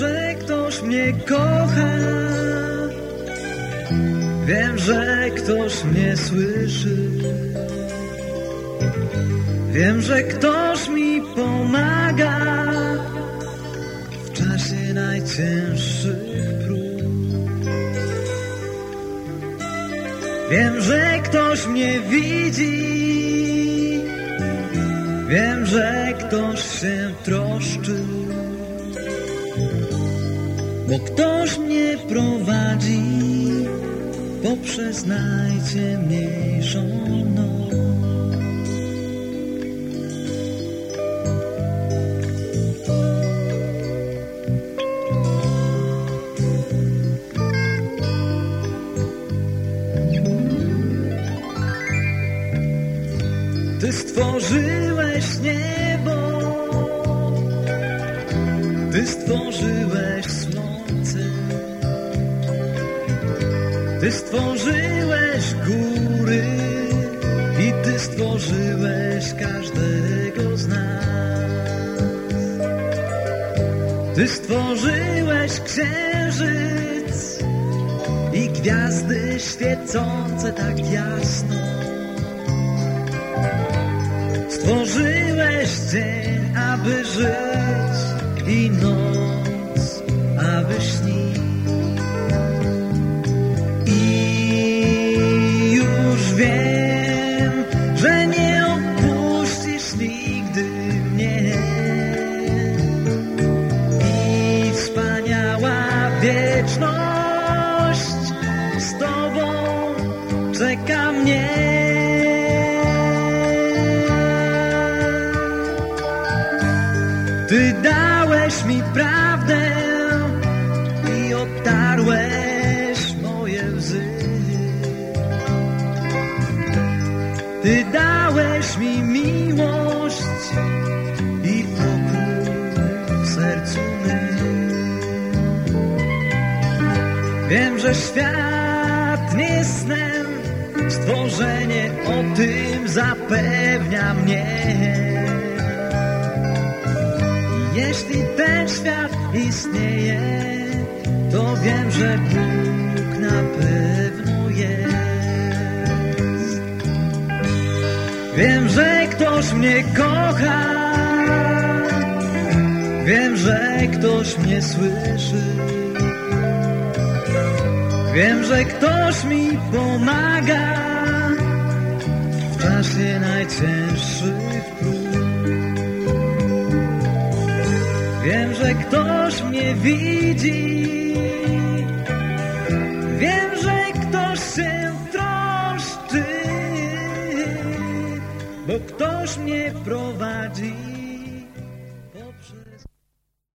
że ktoś mnie kocha. Wiem, że ktoś mnie słyszy. Wiem, że ktoś mi pomaga w czasie najcięższych prób. Wiem, że ktoś mnie widzi. Wiem, że ktoś się troszczy, bo ktoś mnie prowadzi poprzez najciemniejszą noc. Ty stworzyłeś niebo, Ty stworzyłeś słońce, Ty stworzyłeś góry i Ty stworzyłeś każdego z nas. Ty stworzyłeś księżyc i gwiazdy świecące tak jasno. Stworzyłeś dzień, aby żyć i noc, aby śnić. I już wiem, że nie opuścisz nigdy mnie. I wspaniała wieczność z Tobą czeka mnie. Ty dałeś mi prawdę i otarłeś moje łzy. Ty dałeś mi miłość i pokój w sercu mym. Wiem, że świat nie jest snem, stworzenie o tym zapewnia mnie. Jeśli ten świat istnieje, to wiem, że Bóg na pewno jest. Wiem, że ktoś mnie kocha. Wiem, że ktoś mnie słyszy. Wiem, że ktoś mi pomaga w czasie najcięższych prób. Wiem, że ktoś mnie widzi. Wiem, że ktoś się troszczy, bo ktoś mnie prowadzi